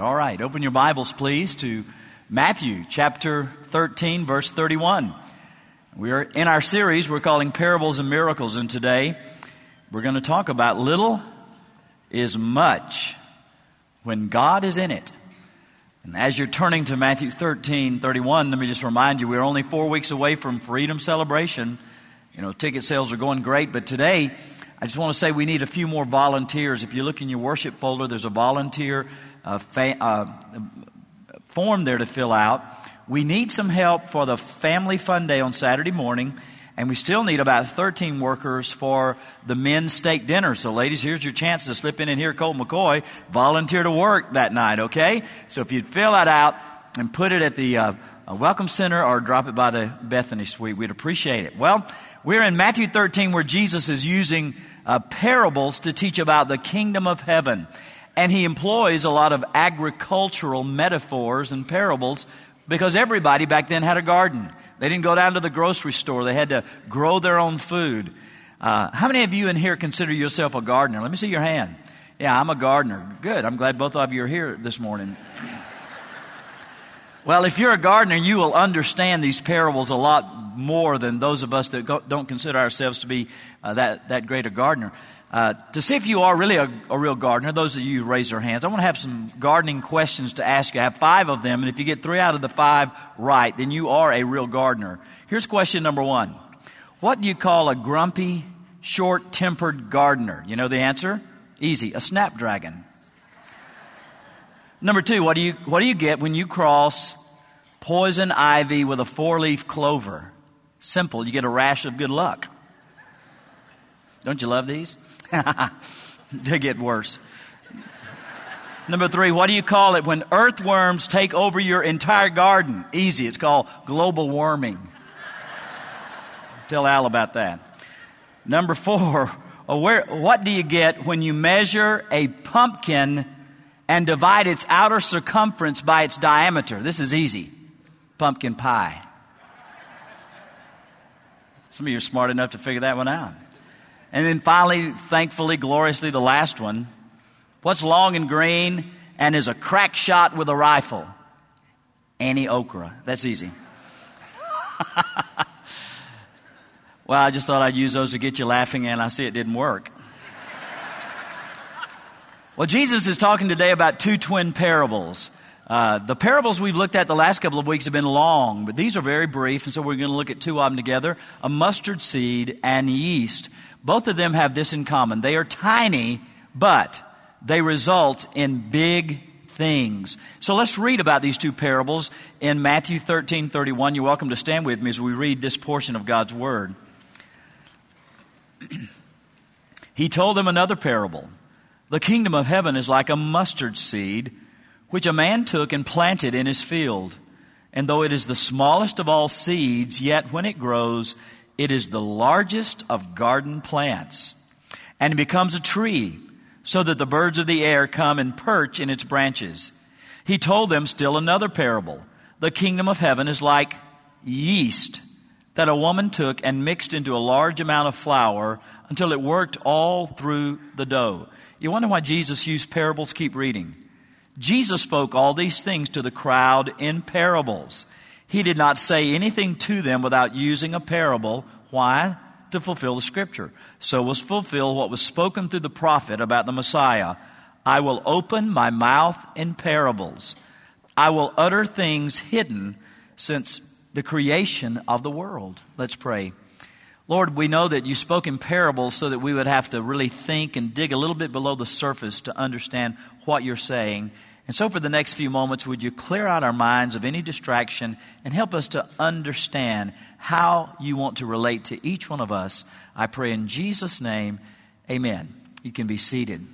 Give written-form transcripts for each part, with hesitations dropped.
All right. Open your Bibles, please, to Matthew chapter 13, verse 31. We're in our series we're calling Parables and Miracles, and today we're going to talk about little is much when God is in it. And as you're turning to Matthew 13, 31, let me just remind you, we're only 4 weeks away from Freedom Celebration. Ticket sales are going great, but today I just want to say we need a few more volunteers. If you look in your worship folder, there's a volunteer form there to fill out. We need some help for the Family Fun Day on Saturday morning, and we still need about 13 workers for the men's steak dinner. So ladies, here's your chance to slip in and hear Colt McCoy volunteer to work that night, okay? So if you'd fill that out and put it at the Welcome Center or drop it by the Bethany Suite, we'd appreciate it. Well, we're in Matthew 13 where Jesus is using parables to teach about the kingdom of heaven. And he employs a lot of agricultural metaphors and parables because everybody back then had a garden. They didn't go down to the grocery store. They had to grow their own food. How many of you in here consider yourself a gardener? Let me see your hand. Yeah, I'm a gardener. Good. I'm glad both of you are here this morning. Well, if you're a gardener, you will understand these parables a lot more than those of us that don't consider ourselves to be that great a gardener. To see if you are really a real gardener, those of you who raise your hands, I want to have some gardening questions to ask you. I have 5 of them, and if you get 3 out of the 5 right, then you are a real gardener. Here's question number 1. What do you call a grumpy, short-tempered gardener? You know the answer? Easy. A snapdragon. Number 2, what do you get when you cross poison ivy with a 4-leaf clover? Simple. You get a rash of good luck. Don't you love these? They get worse. Number 3, what do you call it when earthworms take over your entire garden? Easy. It's called global warming. Tell Al about that. Number 4, what do you get when you measure a pumpkin and divide its outer circumference by its diameter? This is easy. Pumpkin pie. Some of you are smart enough to figure that one out. And then finally, thankfully, gloriously, the last one. What's long and green and is a crack shot with a rifle? Annie okra. That's easy. Well, I just thought I'd use those to get you laughing, and I see it didn't work. Well, Jesus is talking today about 2 twin parables. The parables we've looked at the last couple of weeks have been long, but these are very brief, and so we're going to look at 2 of them together, a mustard seed and yeast. Both of them have this in common. They are tiny, but they result in big things. So let's read about these 2 parables in Matthew 13:31. You're welcome to stand with me as we read this portion of God's Word. He told them another parable. The kingdom of heaven is like a mustard seed, which a man took and planted in his field. And though it is the smallest of all seeds, yet when it grows, it is the largest of garden plants. And it becomes a tree, so that the birds of the air come and perch in its branches. He told them still another parable. The kingdom of heaven is like yeast that a woman took and mixed into a large amount of flour until it worked all through the dough. You wonder why Jesus used parables? Keep reading. Jesus spoke all these things to the crowd in parables. He did not say anything to them without using a parable. Why? To fulfill the Scripture. So was fulfilled what was spoken through the prophet about the Messiah. I will open my mouth in parables. I will utter things hidden since the creation of the world. Let's pray. Lord, we know that you spoke in parables so that we would have to really think and dig a little bit below the surface to understand what you're saying. And so for the next few moments, would you clear out our minds of any distraction and help us to understand how you want to relate to each one of us? I pray in Jesus' name, amen. You can be seated.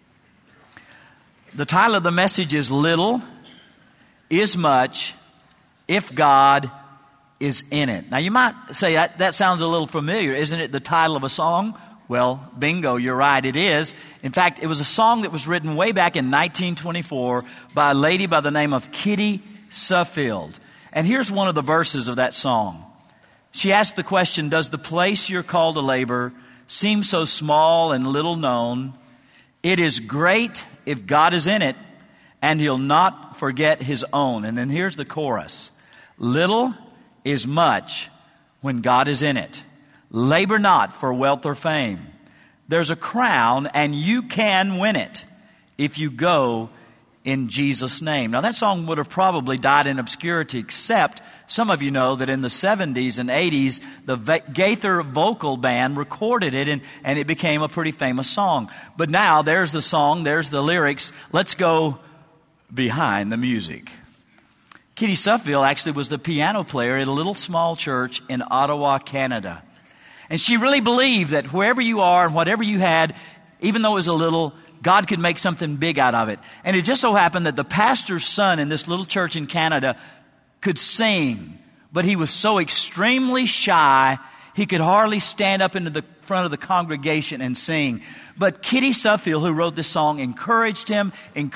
The title of the message is Little is Much if God is in it. Now you might say that sounds a little familiar. Isn't it the title of a song? Well, bingo, you're right, it is. In fact, it was a song that was written way back in 1924 by a lady by the name of Kitty Suffield. And here's one of the verses of that song. She asked the question, does the place you're called to labor seem so small and little known? It is great if God is in it, and he'll not forget his own. And then here's the chorus. Little is much when God is in it. Labor not for wealth or fame. There's a crown, and you can win it if you go in Jesus' name. Now, that song would have probably died in obscurity, except some of you know that in the 70s and 80s, the Gaither Vocal Band recorded it, and it became a pretty famous song. But now, there's the song, there's the lyrics. Let's go behind the music. Kitty Suffield actually was the piano player at a little small church in Ottawa, Canada. And she really believed that wherever you are and whatever you had, even though it was a little, God could make something big out of it. And it just so happened that the pastor's son in this little church in Canada could sing, but he was so extremely shy, he could hardly stand up into the front of the congregation and sing. But Kitty Suffield, who wrote this song, encouraged him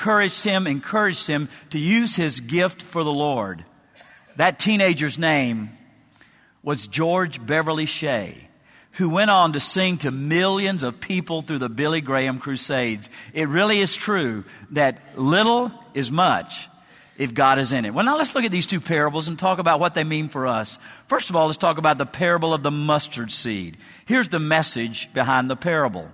to use his gift for the Lord. That teenager's name was George Beverly Shea, who went on to sing to millions of people through the Billy Graham Crusades. It really is true that little is much if God is in it. Well, now let's look at these two parables and talk about what they mean for us. First of all, let's talk about the parable of the mustard seed. Here's the message behind the parable.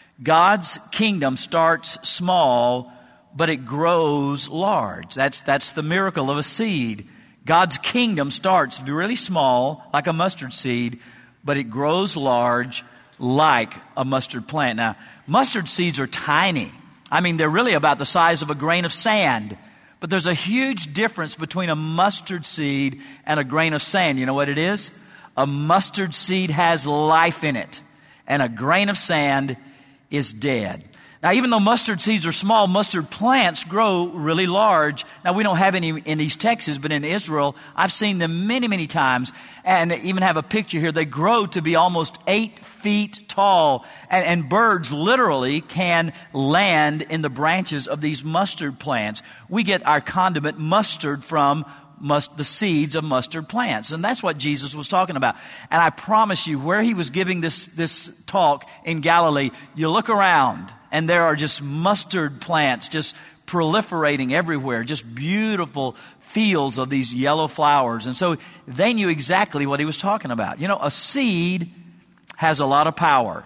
God's kingdom starts small, but it grows large. That's the miracle of a seed. God's kingdom starts really small, like a mustard seed, but it grows large like a mustard plant. Now, mustard seeds are tiny. I mean, they're really about the size of a grain of sand. But there's a huge difference between a mustard seed and a grain of sand. You know what it is? A mustard seed has life in it, and a grain of sand is dead. Now, even though mustard seeds are small, mustard plants grow really large. Now, we don't have any in East Texas, but in Israel, I've seen them many, many times, and even have a picture here. They grow to be almost 8 feet tall, and birds literally can land in the branches of these mustard plants. We get our condiment mustard from the seeds of mustard plants. And that's what Jesus was talking about. And I promise you, where he was giving this talk in Galilee, you look around and there are just mustard plants just proliferating everywhere, just beautiful fields of these yellow flowers. And so they knew exactly what he was talking about. You know, a seed has a lot of power.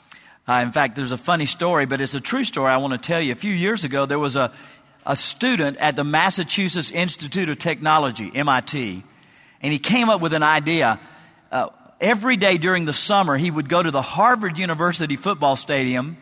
In fact, there's a funny story, but it's a true story I want to tell you. A few years ago, there was a student at the Massachusetts Institute of Technology, MIT, and he came up with an idea. Every day during the summer, he would go to the Harvard University football stadium.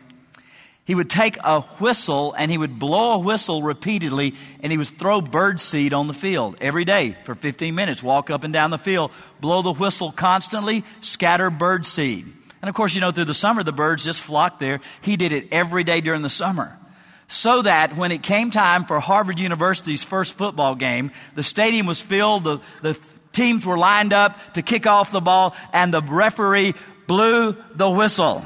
He would take a whistle and he would blow a whistle repeatedly, and he would throw bird seed on the field every day for 15 minutes, walk up and down the field, blow the whistle constantly, scatter bird seed. And of course, you know, through the summer, the birds just flocked there. He did it every day during the summer, so that when it came time for Harvard University's first football game, the stadium was filled, the teams were lined up to kick off the ball, and the referee blew the whistle.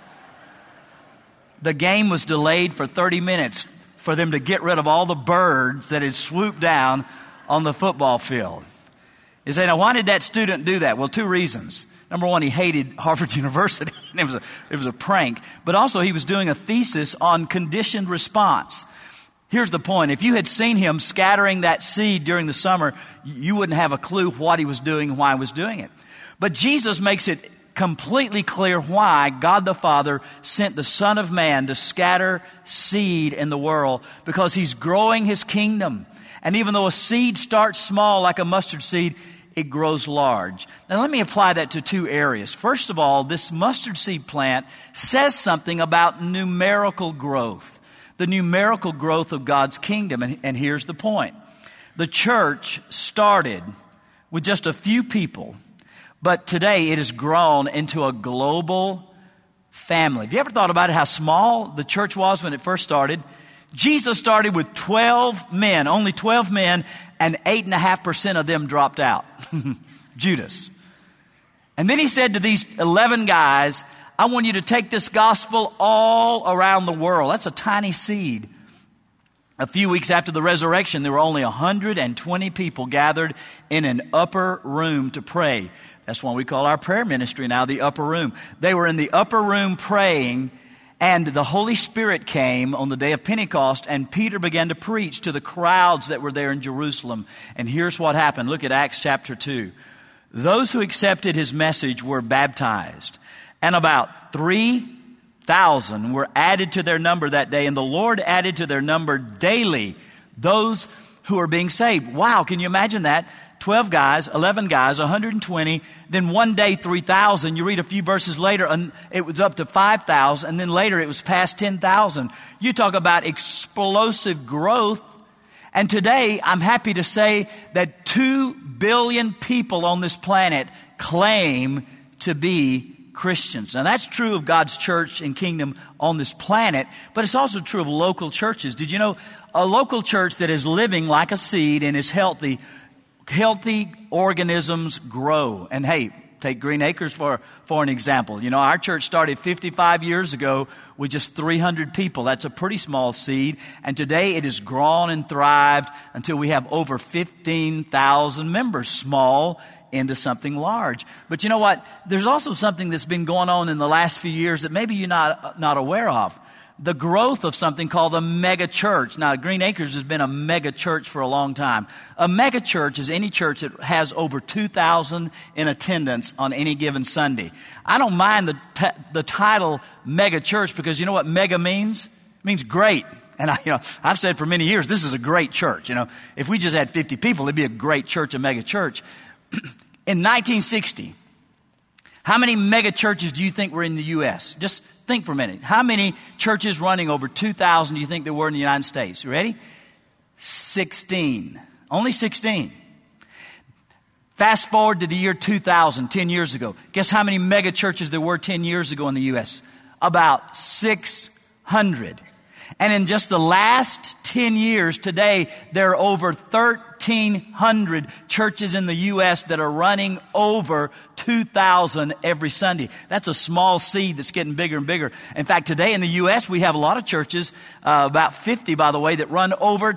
The game was delayed for 30 minutes for them to get rid of all the birds that had swooped down on the football field. You say, now why did that student do that? Well, 2 reasons. Number one, he hated Harvard University. It was a prank. But also he was doing a thesis on conditioned response. Here's the point. If you had seen him scattering that seed during the summer, you wouldn't have a clue what he was doing and why he was doing it. But Jesus makes it completely clear why God the Father sent the Son of Man to scatter seed in the world, because he's growing his kingdom. And even though a seed starts small like a mustard seed, it grows large. Now let me apply that to 2 areas. First of all, this mustard seed plant says something about numerical growth, the numerical growth of God's kingdom. And here's the point. The church started with just a few people, but today it has grown into a global family. Have you ever thought about it, how small the church was when it first started? Jesus started with 12 men, only 12 men, and 8.5% of them dropped out. Judas. And then he said to these 11 guys, I want you to take this gospel all around the world. That's a tiny seed. A few weeks after the resurrection, there were only 120 people gathered in an upper room to pray. That's what we call our prayer ministry now, the upper room. They were in the upper room praying, And the Holy Spirit came on the day of Pentecost, and Peter began to preach to the crowds that were there in Jerusalem. And here's what happened. Look at Acts chapter 2. Those who accepted his message were baptized, and about 3,000 were added to their number that day, and the Lord added to their number daily those who are being saved. Wow, can you imagine that? 12 guys, 11 guys, 120, then one day 3,000. You read a few verses later and it was up to 5,000, and then later it was past 10,000. You talk about explosive growth. And today I'm happy to say that 2 billion people on this planet claim to be Christians. Now that's true of God's church and kingdom on this planet, but it's also true of local churches. Did you know a local church that is living like a seed and is healthy organisms grow? And hey, take Green Acres for an example. You know, our church started 55 years ago with just 300 people. That's a pretty small seed. And today it has grown and thrived until we have over 15,000 members, small into something large. But you know what? There's also something that's been going on in the last few years that maybe you're not aware of. The growth of something called a mega church. Now, Green Acres has been a mega church for a long time. A mega church is any church that has over 2,000 in attendance on any given Sunday. I don't mind the title mega church, because you know what mega means? It means great. And I've said for many years, this is a great church. You know, if we just had 50 people, it'd be a great church, a mega church. In 1960, how many mega churches do you think were in the U.S.? Just think for a minute. How many churches running over 2,000 do you think there were in the United States? You ready? 16. Only 16. Fast forward to the year 2000, 10 years ago. Guess how many mega churches there were 10 years ago in the U.S.? About 600. And in just the last 10 years, today, there are over 1,300 churches in the U.S. that are running over 2,000 every Sunday. That's a small seed that's getting bigger and bigger. In fact, today in the U.S., we have a lot of churches, about 50, by the way, that run over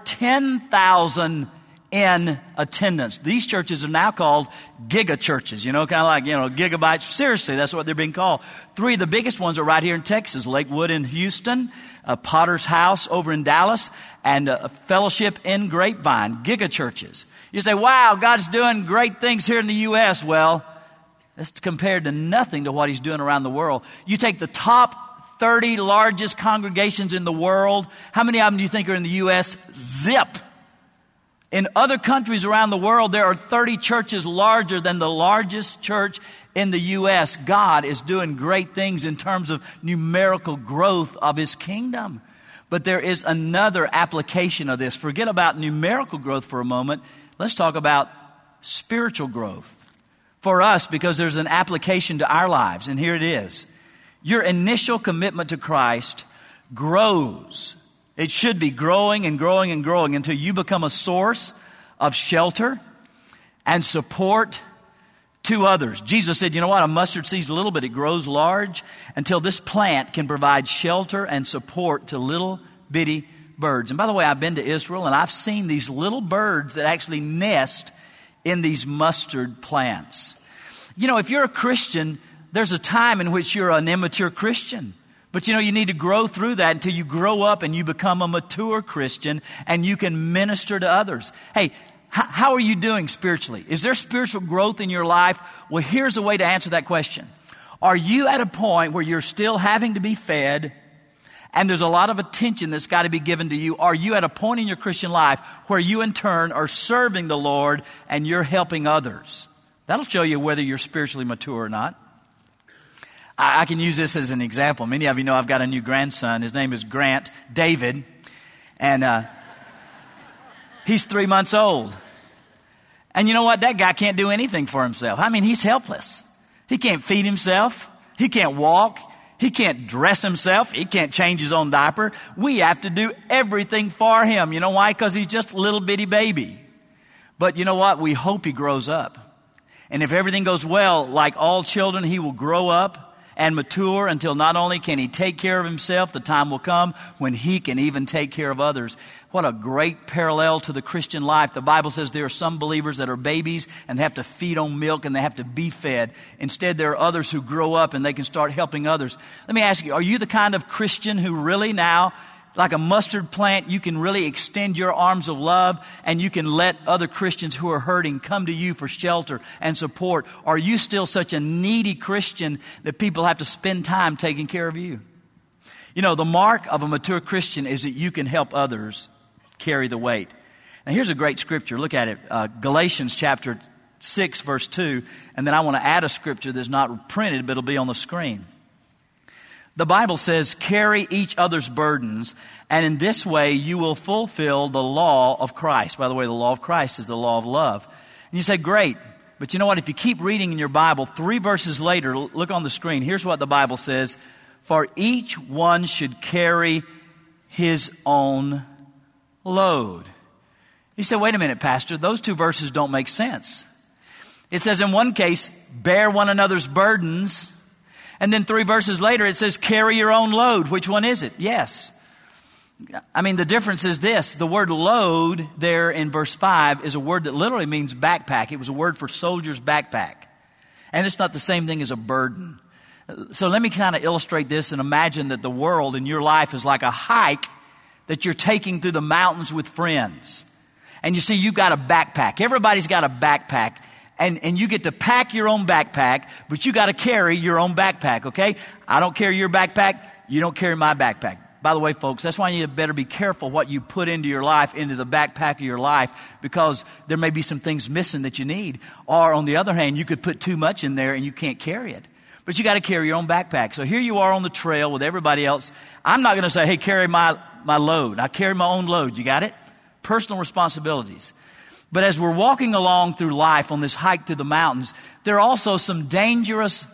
10,000 in attendance. These churches are now called giga churches, kind of like, gigabytes. Seriously, that's what they're being called. 3 of the biggest ones are right here in Texas: Lakewood in Houston, Potter's House over in Dallas, and Fellowship in Grapevine. Giga churches. You say, wow, God's doing great things here in the U.S. Well, that's compared to nothing to what he's doing around the world. You take the top 30 largest congregations in the world. How many of them do you think are in the U.S.? Zip. In other countries around the world, there are 30 churches larger than the largest church in the U.S. God is doing great things in terms of numerical growth of his kingdom. But there is another application of this. Forget about numerical growth for a moment. Let's talk about spiritual growth for us, because there's an application to our lives. And here it is. Your initial commitment to Christ grows. It should be growing and growing and growing until you become a source of shelter and support to others. Jesus said, you know what? A mustard seed's a little bit. It grows large until this plant can provide shelter and support to little bitty birds. And by the way, I've been to Israel and I've seen these little birds that actually nest in these mustard plants. If you're a Christian, there's a time in which you're an immature Christian. But you need to grow through that until you grow up and you become a mature Christian and you can minister to others. Hey, how are you doing spiritually? Is there spiritual growth in your life? Well, here's a way to answer that question. Are you at a point where you're still having to be fed and there's a lot of attention that's got to be given to you? Are you at a point in your Christian life where you in turn are serving the Lord and you're helping others? That'll show you whether you're spiritually mature or not. I can use this as an example. Many of you know I've got a new grandson. His name is Grant David. And he's 3 months old. And you know what? That guy can't do anything for himself. I mean, he's helpless. He can't feed himself. He can't walk. He can't dress himself. He can't change his own diaper. We have to do everything for him. You know why? Because he's just a little bitty baby. But you know what? We hope he grows up. And if everything goes well, like all children, he will grow up and mature until not only can he take care of himself, the time will come when he can even take care of others. What a great parallel to the Christian life. The Bible says there are some believers that are babies and they have to feed on milk and they have to be fed. Instead, there are others who grow up and they can start helping others. Let me ask you, are you the kind of Christian who really now, like a mustard plant, you can really extend your arms of love and you can let other Christians who are hurting come to you for shelter and support? Or are you still such a needy Christian that people have to spend time taking care of you? You know, the mark of a mature Christian is that you can help others carry the weight. Now here's a great scripture. Look at it. Galatians chapter 6 verse 2. And then I want to add a scripture that's not printed, but it'll be on the screen. The Bible says, carry each other's burdens, and in this way you will fulfill the law of Christ. By the way, the law of Christ is the law of love. And you say, great. But you know what? If you keep reading in your Bible, 3 verses later, look on the screen. Here's what the Bible says. For each one should carry his own load. You say, wait a minute, Pastor. Those 2 verses don't make sense. It says in one case, bear one another's burdens. And then 3 verses later, it says, carry your own load. Which one is it? Yes. I mean, the difference is this. The word load there in verse 5 is a word that literally means backpack. It was a word for soldier's backpack. And it's not the same thing as a burden. So let me kind of illustrate this and imagine that the world in your life is like a hike that you're taking through the mountains with friends. And you see, you've got a backpack. Everybody's got a backpack. And you get to pack your own backpack, but you got to carry your own backpack, okay? I don't carry your backpack. You don't carry my backpack. By the way, folks, that's why you better be careful what you put into your life, into the backpack of your life, because there may be some things missing that you need. Or on the other hand, you could put too much in there and you can't carry it. But you got to carry your own backpack. So here you are on the trail with everybody else. I'm not going to say, hey, carry my load. I carry my own load. You got it? Personal responsibilities. But as we're walking along through life on this hike through the mountains, there are also some dangerous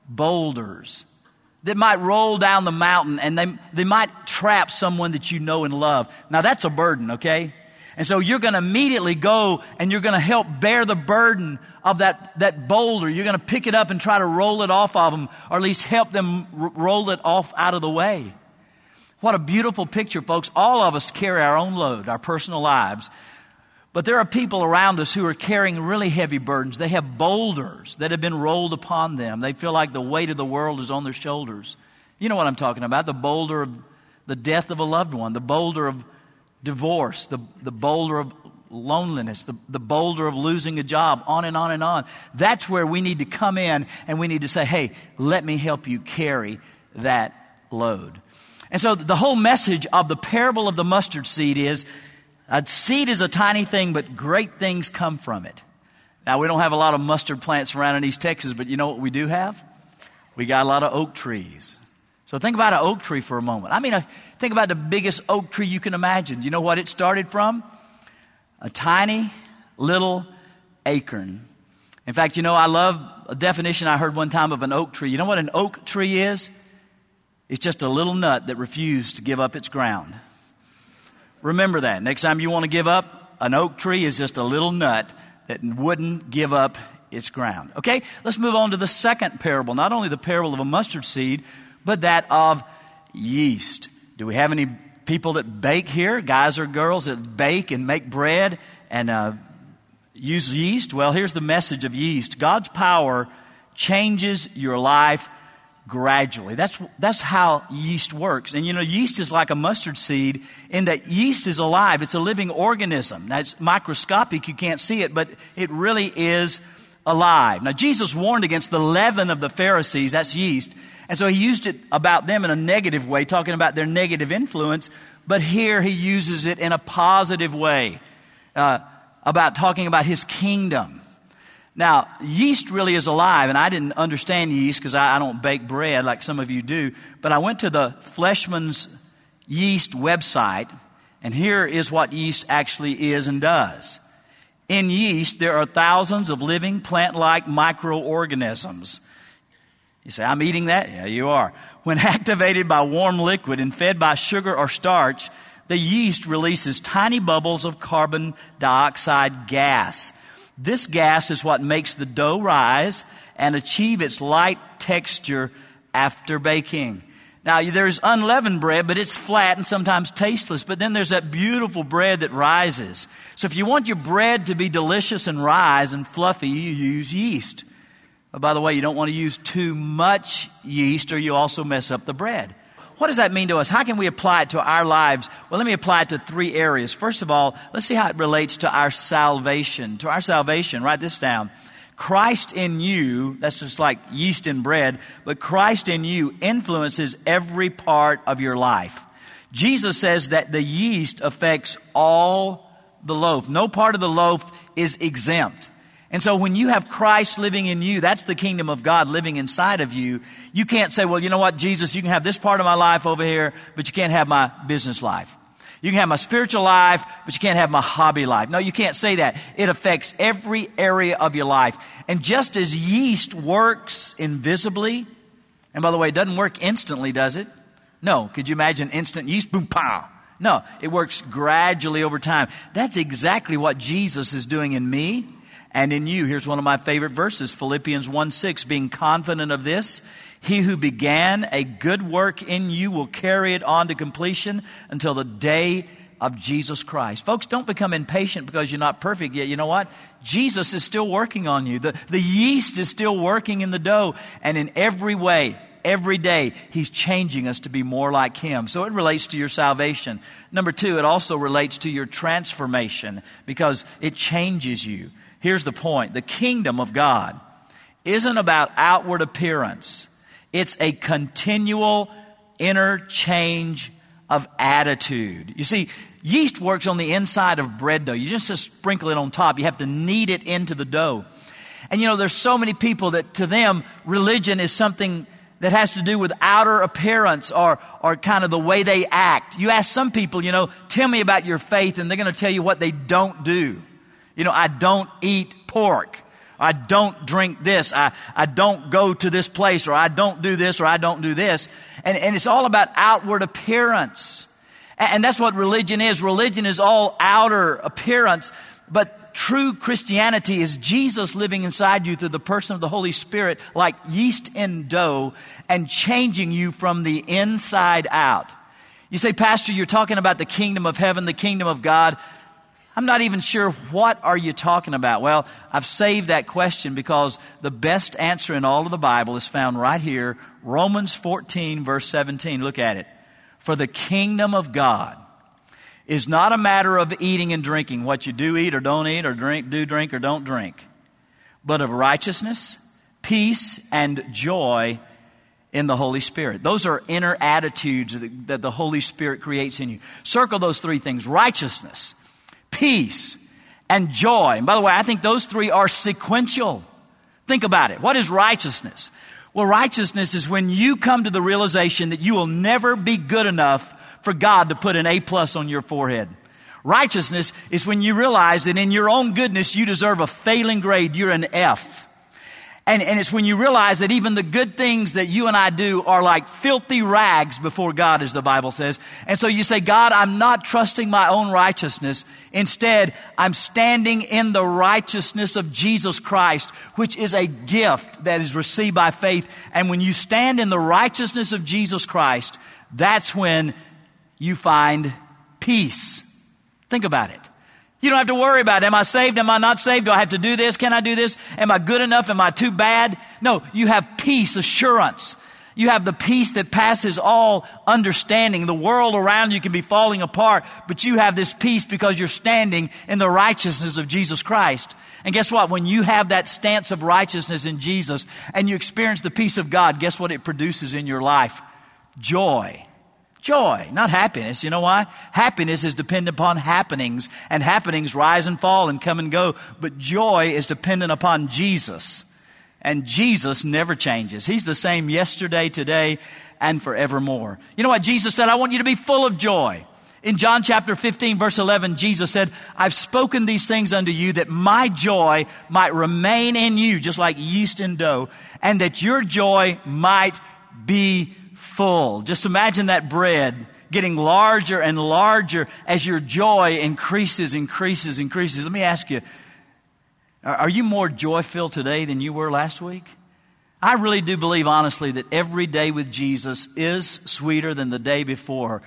boulders that might roll down the mountain, and they might trap someone that you know and love. Now that's a burden, okay? And so you're going to immediately go and you're going to help bear the burden of that boulder. You're going to pick it up and try to roll it off of them, or at least help them roll it off out of the way. What a beautiful picture, folks. All of us carry our own load, our personal lives. But there are people around us who are carrying really heavy burdens. They have boulders that have been rolled upon them. They feel like the weight of the world is on their shoulders. You know what I'm talking about. The boulder of the death of a loved one. The boulder of divorce. The boulder of loneliness. The boulder of losing a job. On and on and on. That's where we need to come in and we need to say, hey, let me help you carry that load. And so the whole message of the parable of the mustard seed is, a seed is a tiny thing, but great things come from it. Now, we don't have a lot of mustard plants around in East Texas, but you know what we do have? We got a lot of oak trees. So think about an oak tree for a moment. I mean, think about the biggest oak tree you can imagine. You know what it started from? A tiny little acorn. In fact, you know, I love a definition I heard one time of an oak tree. You know what an oak tree is? It's just a little nut that refused to give up its ground. Remember that. Next time you want to give up, an oak tree is just a little nut that wouldn't give up its ground. Okay, let's move on to the second parable. Not only the parable of a mustard seed, but that of yeast. Do we have any people that bake here? Guys or girls that bake and make bread and use yeast? Well, here's the message of yeast. God's power changes your life gradually. That's how yeast works. And you know, yeast is like a mustard seed in that yeast is alive. It's a living organism. Now, it's microscopic. You can't see it, but it really is alive. Now, Jesus warned against the leaven of the Pharisees. That's yeast. And so he used it about them in a negative way, talking about their negative influence. But here he uses it in a positive way, about talking about his kingdom. Now, yeast really is alive, and I didn't understand yeast because I don't bake bread like some of you do, but I went to the Fleshman's Yeast website, and here is what yeast actually is and does. In yeast, there are thousands of living plant-like microorganisms. You say, I'm eating that? Yeah, you are. When activated by warm liquid and fed by sugar or starch, the yeast releases tiny bubbles of carbon dioxide gas. This gas is what makes the dough rise and achieve its light texture after baking. Now, there's unleavened bread, but it's flat and sometimes tasteless. But then there's that beautiful bread that rises. So if you want your bread to be delicious and rise and fluffy, you use yeast. But by the way, you don't want to use too much yeast or you also mess up the bread. What does that mean to us? How can we apply it to our lives? Well, let me apply it to 3 areas. First of all, let's see how it relates to our salvation. To our salvation, write this down. Christ in you, that's just like yeast in bread, but Christ in you influences every part of your life. Jesus says that the yeast affects all the loaf. No part of the loaf is exempt. And so when you have Christ living in you, that's the kingdom of God living inside of you. You can't say, well, you know what, Jesus, you can have this part of my life over here, but you can't have my business life. You can have my spiritual life, but you can't have my hobby life. No, you can't say that. It affects every area of your life. And just as yeast works invisibly, and by the way, it doesn't work instantly, does it? No. Could you imagine instant yeast? Boom, pow. No, it works gradually over time. That's exactly what Jesus is doing in me and in you. Here's one of my favorite verses, Philippians 1:6, being confident of this, he who began a good work in you will carry it on to completion until the day of Jesus Christ. Folks, don't become impatient because you're not perfect yet. You know what? Jesus is still working on you. The yeast is still working in the dough. And in every way, every day, He's changing us to be more like Him. So it relates to your salvation. Number 2, it also relates to your transformation because it changes you. Here's the point. The kingdom of God isn't about outward appearance. It's a continual interchange of attitude. You see, yeast works on the inside of bread dough. You just sprinkle it on top. You have to knead it into the dough. And you know, there's so many people that to them, religion is something that has to do with outer appearance or kind of the way they act. You ask some people, you know, tell me about your faith, and they're going to tell you what they don't do. You know, I don't eat pork. I don't drink this. I don't go to this place, or I don't do this, or I don't do this. And it's all about outward appearance. And that's what religion is. Religion is all outer appearance. But true Christianity is Jesus living inside you through the person of the Holy Spirit, like yeast in dough, and changing you from the inside out. You say, Pastor, you're talking about the kingdom of heaven, the kingdom of God. I'm not even sure what are you talking about. Well, I've saved that question because the best answer in all of the Bible is found right here, Romans 14, verse 17. Look at it. For the kingdom of God is not a matter of eating and drinking, what you do eat or don't eat, or drink or don't drink, but of righteousness, peace, and joy in the Holy Spirit. Those are inner attitudes that the Holy Spirit creates in you. Circle those 3 things: righteousness, peace, and joy. And by the way, I think those 3 are sequential. Think about it. What is righteousness? Well, righteousness is when you come to the realization that you will never be good enough for God to put an A+ on your forehead. Righteousness is when you realize that in your own goodness you deserve a failing grade. You're an F. And it's when you realize that even the good things that you and I do are like filthy rags before God, as the Bible says. And so you say, God, I'm not trusting my own righteousness. Instead, I'm standing in the righteousness of Jesus Christ, which is a gift that is received by faith. And when you stand in the righteousness of Jesus Christ, that's when you find peace. Think about it. You don't have to worry about it. Am I saved? Am I not saved? Do I have to do this? Can I do this? Am I good enough? Am I too bad? No, you have peace, assurance. You have the peace that passes all understanding. The world around you can be falling apart, but you have this peace because you're standing in the righteousness of Jesus Christ. And guess what? When you have that stance of righteousness in Jesus and you experience the peace of God, guess what it produces in your life? Joy. Joy, not happiness. You know why? Happiness is dependent upon happenings, and happenings rise and fall and come and go. But joy is dependent upon Jesus. And Jesus never changes. He's the same yesterday, today, and forevermore. You know what Jesus said? I want you to be full of joy. In John chapter 15, verse 11, Jesus said, I've spoken these things unto you that my joy might remain in you, just like yeast in dough, and that your joy might be full. Just imagine that bread getting larger and larger as your joy increases. Let me ask you, are you more joy-filled today than you were last week? I really do believe, honestly, that every day with Jesus is sweeter than the day before.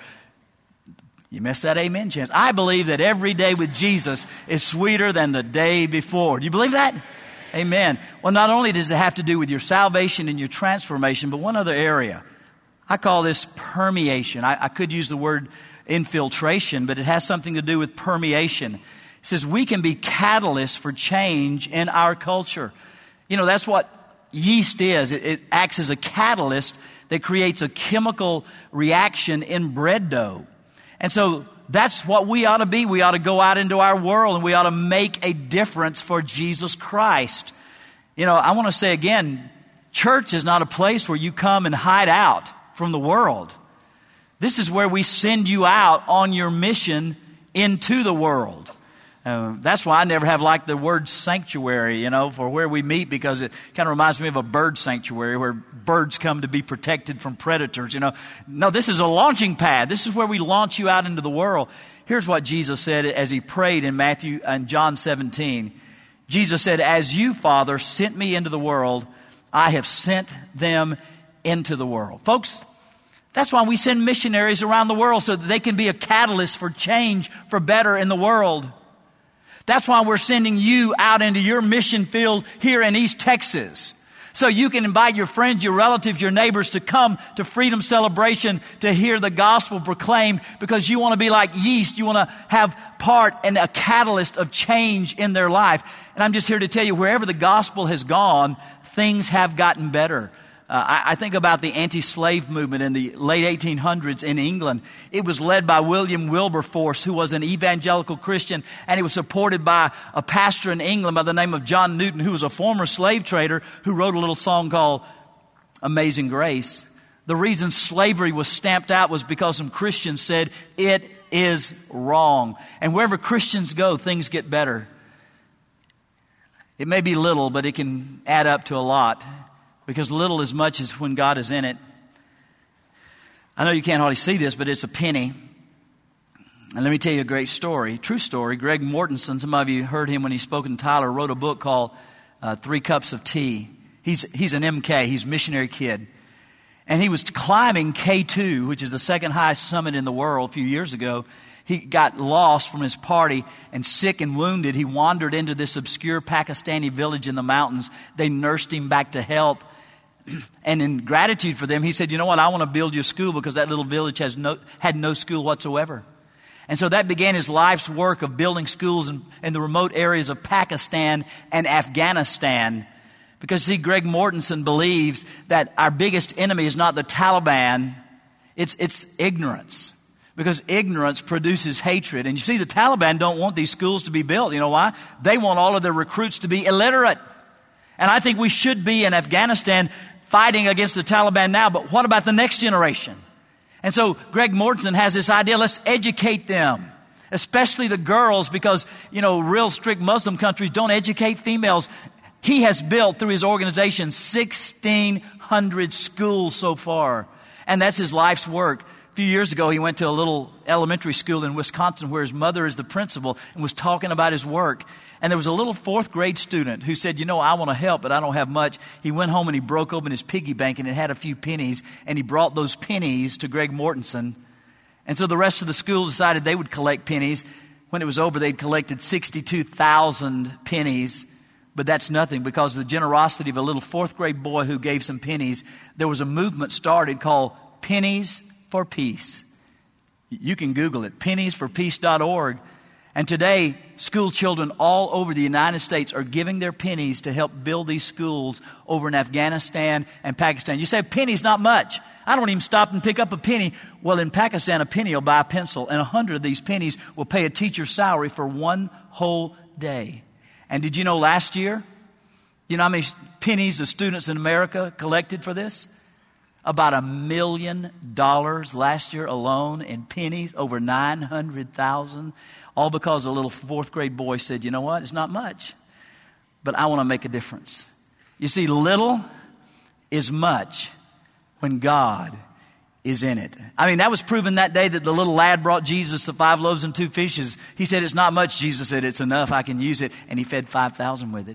You missed that amen chance. I believe that every day with Jesus is sweeter than the day before. Do you believe that? Amen. Well, not only does it have to do with your salvation and your transformation, but one other area. I call this permeation. I could use the word infiltration, but it has something to do with permeation. It says we can be catalysts for change in our culture. You know, that's what yeast is. It acts as a catalyst that creates a chemical reaction in bread dough. And so that's what we ought to be. We ought to go out into our world and we ought to make a difference for Jesus Christ. You know, I want to say again, church is not a place where you come and hide out from the world. This is where we send you out on your mission into the world. That's why I never have liked the word sanctuary, you know, for where we meet, because it kind of reminds me of a bird sanctuary where birds come to be protected from predators, you know. No, this is a launching pad. This is where we launch you out into the world. Here's what Jesus said as he prayed in Matthew and John 17. Jesus said, "As you, Father, sent me into the world, I have sent them into the world." Folks, that's why we send missionaries around the world, so that they can be a catalyst for change for better in the world. That's why we're sending you out into your mission field here in East Texas. So you can invite your friends, your relatives, your neighbors to come to Freedom Celebration to hear the gospel proclaimed, because you want to be like yeast. You want to have part and a catalyst of change in their life. And I'm just here to tell you, wherever the gospel has gone, things have gotten better. I think about the anti-slave movement in the late 1800s in England. It was led by William Wilberforce, who was an evangelical Christian, and it was supported by a pastor in England by the name of John Newton, who was a former slave trader who wrote a little song called Amazing Grace. The reason slavery was stamped out was because some Christians said it is wrong. And wherever Christians go, things get better. It may be little, but it can add up to a lot. Because little as much as when God is in it. I know you can't hardly see this, but it's a penny. And let me tell you a great story, true story. Greg Mortensen, some of you heard him when he spoke in Tyler, wrote a book called 3 Cups of Tea. He's an MK, he's a missionary kid. And he was climbing K2, which is the second highest summit in the world, a few years ago. He got lost from his party, and sick and wounded, he wandered into this obscure Pakistani village in the mountains. They nursed him back to health. And in gratitude for them, he said, "You know what? I want to build you a school, because that little village had no school whatsoever." And so that began his life's work of building schools in the remote areas of Pakistan and Afghanistan. Because, see, Greg Mortensen believes that our biggest enemy is not the Taliban, it's ignorance. Because ignorance produces hatred. And you see, the Taliban don't want these schools to be built. You know why? They want all of their recruits to be illiterate. And I think we should be in Afghanistan fighting against the Taliban now, but what about the next generation? And so Greg Mortensen has this idea, let's educate them, especially the girls, because, you know, real strict Muslim countries don't educate females. He has built, through his organization, 1,600 schools so far. And that's his life's work. A few years ago, he went to a little elementary school in Wisconsin where his mother is the principal, and was talking about his work. And there was a little 4th grade student who said, "You know, I want to help, but I don't have much." He went home and he broke open his piggy bank, and it had a few pennies, and he brought those pennies to Greg Mortensen. And so the rest of the school decided they would collect pennies. When it was over, they'd collected 62,000 pennies. But that's nothing, because of the generosity of a little 4th grade boy who gave some pennies. There was a movement started called Pennies for Peace. You can Google it, penniesforpeace.org. And today, school children all over the United States are giving their pennies to help build these schools over in Afghanistan and Pakistan. You say, penny's not much. I don't even stop and pick up a penny. Well, in Pakistan, a penny will buy a pencil, and 100 of these pennies will pay a teacher's salary for one whole day. And did you know last year, you know how many pennies the students in America collected for this? About $1 million last year alone in pennies, over 900,000, all because a little 4th grade boy said, "You know what? It's not much, but I want to make a difference." You see, little is much when God is in it. I mean, that was proven that day that the little lad brought Jesus the 5 loaves and 2 fishes. He said, "It's not much." Jesus said, "It's enough. I can use it." And he fed 5,000 with it.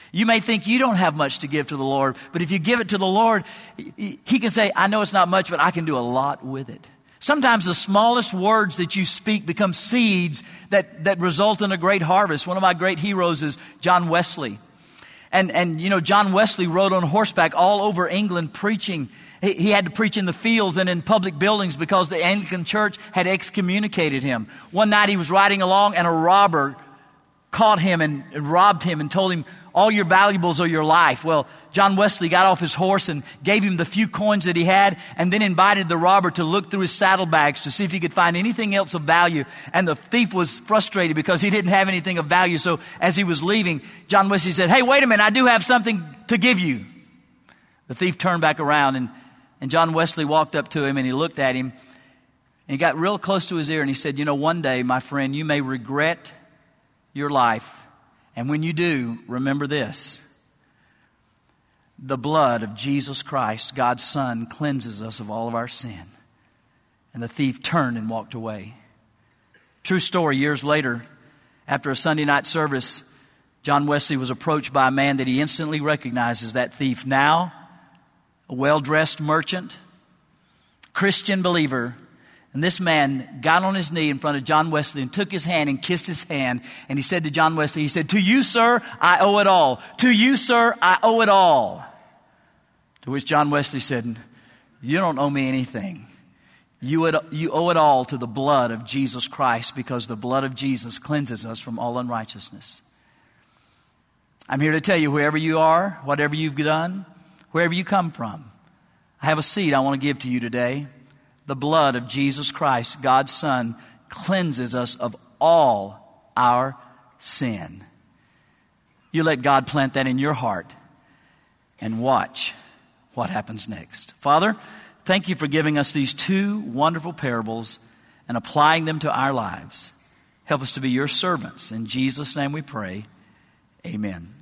You may think you don't have much to give to the Lord, but if you give it to the Lord, He can say, I know it's not much, but I can do a lot with it. Sometimes the smallest words that you speak become seeds that result in a great harvest. One of my great heroes is John Wesley. And you know, John Wesley rode on horseback all over England preaching. He had to preach in the fields and in public buildings because the Anglican Church had excommunicated him. One night he was riding along and a robber caught him and robbed him and told him, all your valuables are your life. Well, John Wesley got off his horse and gave him the few coins that he had and then invited the robber to look through his saddlebags to see if he could find anything else of value. And the thief was frustrated because he didn't have anything of value. So as he was leaving, John Wesley said, hey, wait a minute, I do have something to give you. The thief turned back around and John Wesley walked up to him and he looked at him and he got real close to his ear and he said, you know, one day, my friend, you may regret your life. And when you do, remember this. The blood of Jesus Christ, God's Son, cleanses us of all of our sin. And the thief turned and walked away. True story, years later, after a Sunday night service, John Wesley was approached by a man that he instantly recognized as that thief. Now, a well-dressed merchant, Christian believer. And this man got on his knee in front of John Wesley and took his hand and kissed his hand. And he said to John Wesley, he said, to you, sir, I owe it all. To you, sir, I owe it all. To which John Wesley said, you don't owe me anything. You owe it all to the blood of Jesus Christ, because the blood of Jesus cleanses us from all unrighteousness. I'm here to tell you, wherever you are, whatever you've done, wherever you come from, I have a seed I want to give to you today. The blood of Jesus Christ, God's Son, cleanses us of all our sin. You let God plant that in your heart and watch what happens next. Father, thank you for giving us these two wonderful parables and applying them to our lives. Help us to be your servants. In Jesus' name we pray. Amen.